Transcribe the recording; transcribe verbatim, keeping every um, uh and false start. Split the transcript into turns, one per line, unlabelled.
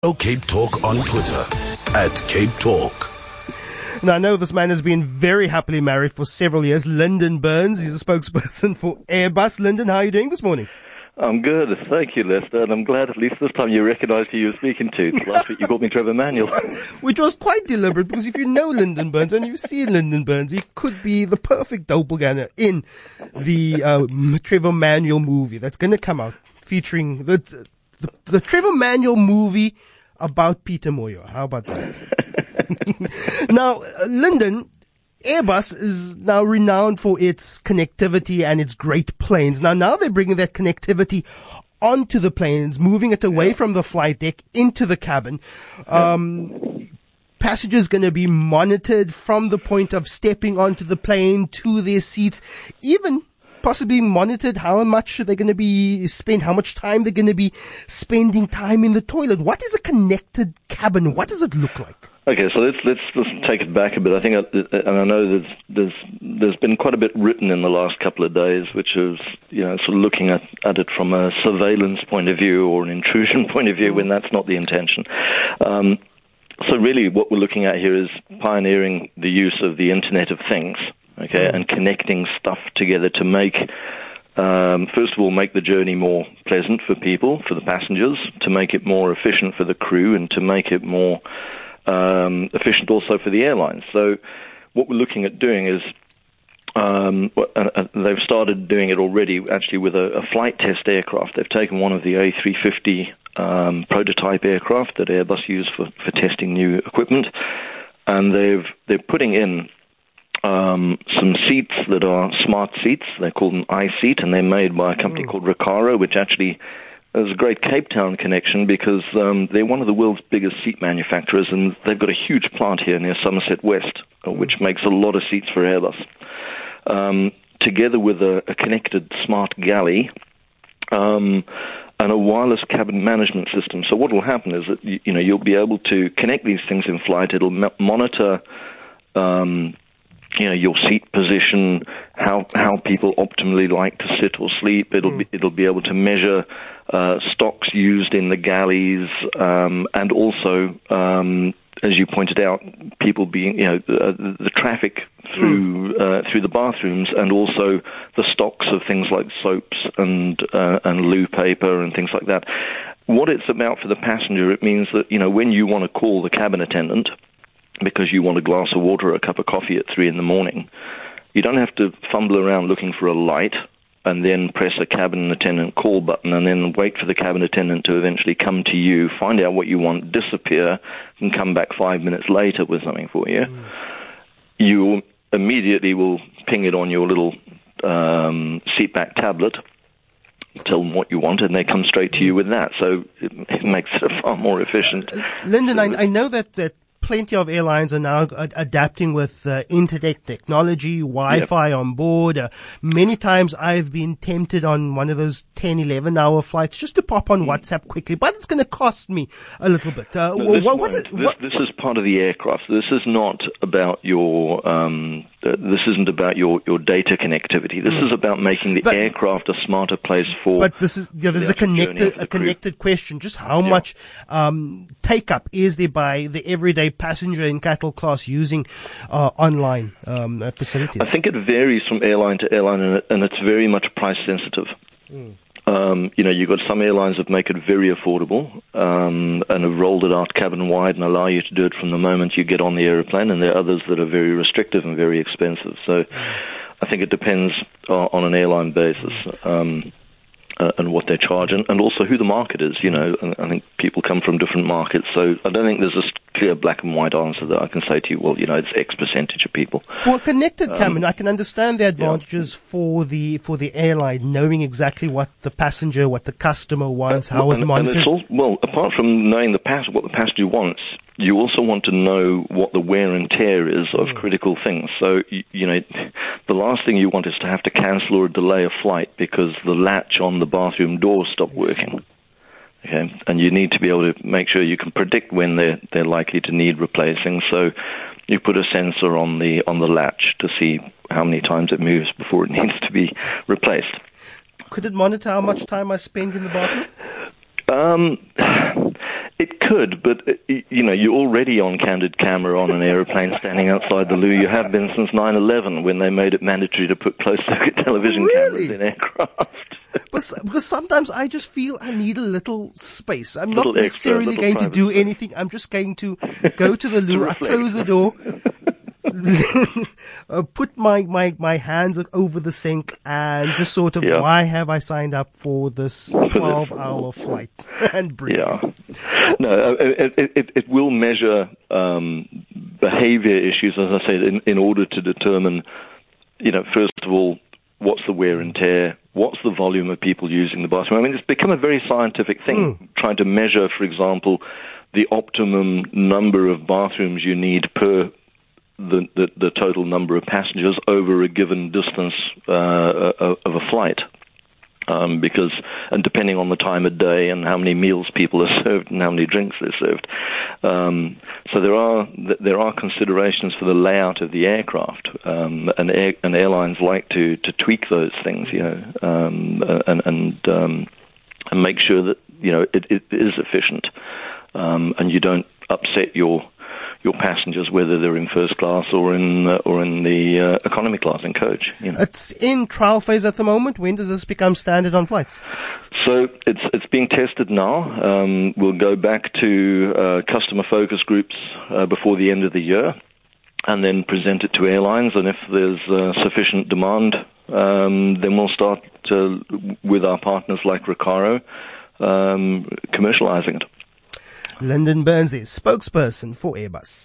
Cape Talk on Twitter at Cape Talk.
Now, I know this man has been very happily married for several years. Lyndon Burns, he's a spokesperson for Airbus. Lyndon, how are you doing this morning?
I'm good, thank you, Lester, and I'm glad at least this time you recognised who you were speaking to. Last week you called me Trevor Manuel.
Which was quite deliberate, because if you know Lyndon Burns and you've seen Lyndon Burns, he could be the perfect doppelganger in the uh, Trevor Manuel movie that's going to come out, featuring the, the, the Trevor Manuel movie about Peter Moyo. How about that? Now, uh, Lyndon, Airbus is now renowned for its connectivity and its great planes. Now, now they're bringing that connectivity onto the planes, moving it away yeah. from the flight deck into the cabin. Um, yeah. Passengers going to be monitored from the point of stepping onto the plane to their seats, even possibly monitored how much they're going to be spend, how much time they're going to be spending time in the toilet. What is a connected cabin? What does it look like?
Okay, so let's let's, let's take it back a bit. I think, and I know there's there's there's been quite a bit written in the last couple of days, which is you know sort of looking at, at it from a surveillance point of view or an intrusion point of view, when that's not the intention. Um, so really, what we're looking at here is pioneering the use of the Internet of Things. Okay, and connecting stuff together to make, um, first of all, make the journey more pleasant for people, for the passengers, to make it more efficient for the crew, and to make it more um, efficient also for the airlines. So what we're looking at doing is, um, uh, uh, they've started doing it already, actually, with a, a flight test aircraft. They've taken one of the A three fifty um, prototype aircraft that Airbus use for, for testing new equipment, and they've they're putting in Um, some seats that are smart seats. They're called an iSeat, and they're made by a company mm. called Recaro, which actually is a great Cape Town connection, because um, they're one of the world's biggest seat manufacturers, and they've got a huge plant here near Somerset West, mm. which makes a lot of seats for Airbus. Um, together with a, a connected smart galley um, and a wireless cabin management system. So what will happen is that you, you know you'll be able to connect these things in flight. It'll ma- monitor Um, you know, your seat position, how how people optimally like to sit or sleep. It'll mm. be it'll be able to measure uh, stocks used in the galleys, um, and also, um, as you pointed out, people being you know the, the traffic through mm. uh, through the bathrooms, and also the stocks of things like soaps and uh, and loo paper and things like that. What it's about for the passenger, it means that you know when you want to call the cabin attendant because you want a glass of water or a cup of coffee at three in the morning, you don't have to fumble around looking for a light and then press a cabin attendant call button and then wait for the cabin attendant to eventually come to you, find out what you want, disappear, and come back five minutes later with something for you. Mm. You immediately will ping it on your little um, seatback tablet, tell them what you want, and they come straight to you with that. So it, it makes it far more efficient.
Lyndon, I, I know that, that plenty of airlines are now ad- adapting with uh, internet technology, Wi-Fi yep. on board. Uh, many times I've been tempted on one of those ten, eleven hour flights just to pop on mm. WhatsApp quickly, but it's going to cost me a little bit. Uh,
no,
what,
what,
what,
this,
what,
this is part of the aircraft. This is not about your, um, uh, this isn't about your, your data connectivity. This mm. is about making the but, aircraft a smarter place for.
But this is, yeah, there's a connected, a connected question. Just how yeah. much, um, take up is there by the everyday passenger in cattle class using uh, online um, uh, facilities?
I think it varies from airline to airline, and, it, and it's very much price sensitive. Mm. Um, you know, you've got some airlines that make it very affordable um, and have rolled it out cabin wide and allow you to do it from the moment you get on the aeroplane, and there are others that are very restrictive and very expensive. So I think it depends uh, on an airline basis. Um, Uh, and what they charge, and, and also who the market is, you know. And I think people come from different markets, so I don't think there's a clear black and white answer that I can say to you, well, you know, it's X percentage of people.
For a connected um, cabin, I can understand the advantages yeah. for the for the airline, knowing exactly what the passenger, what the customer wants, uh, how
and,
it monitors.
And it's all, well, apart from knowing the pass- what the passenger wants, you also want to know what the wear and tear is of mm. critical things. So, you, you know, the last thing you want is to have to cancel or delay a flight because the latch on the bathroom door stopped working. Okay, and you need to be able to make sure you can predict when they're they're likely to need replacing. So, you put a sensor on the on the latch to see how many times it moves before it needs to be replaced.
Could it monitor how much time I spend in the bathroom?
Um, it could, but, uh, you know, you're already on candid camera on an aeroplane standing outside the loo. You have been since nine eleven, when they made it mandatory to put closed-circuit television
Really?
cameras in aircraft.
But, because sometimes I just feel I need a little space. I'm
Little
not
extra,
necessarily
little
going to
private
do
space.
anything. I'm just going to go to the loo, I close the door, uh, put my, my, my hands over the sink, and just sort of,
Yeah.
why have I signed up for this twelve-hour flight? And breathe.
Yeah. No, it, it, it, it will measure um, behavior issues, as I said, in, in order to determine, you know, first of all, what's the wear and tear, what's the volume of people using the bathroom. I mean, it's become a very scientific thing, mm. trying to measure, for example, the optimum number of bathrooms you need per the, the, the total number of passengers over a given distance uh, of a flight. Um, because, and depending on the time of day and how many meals people are served and how many drinks they're served, um, so there are there are considerations for the layout of the aircraft, um, and, air, and airlines like to, to tweak those things, you know, um, and and, um, and make sure that you know it, it is efficient, um, and you don't upset your your passengers, whether they're in first class or in uh, or in the uh, economy class in coach. You know.
It's in trial phase at the moment. When does this become standard on flights?
So it's it's being tested now. Um, we'll go back to uh, customer focus groups uh, before the end of the year, and then present it to airlines. And if there's uh, sufficient demand, um, then we'll start to, with our partners like Recaro, um, commercializing it.
Lyndon Burns is spokesperson for Airbus.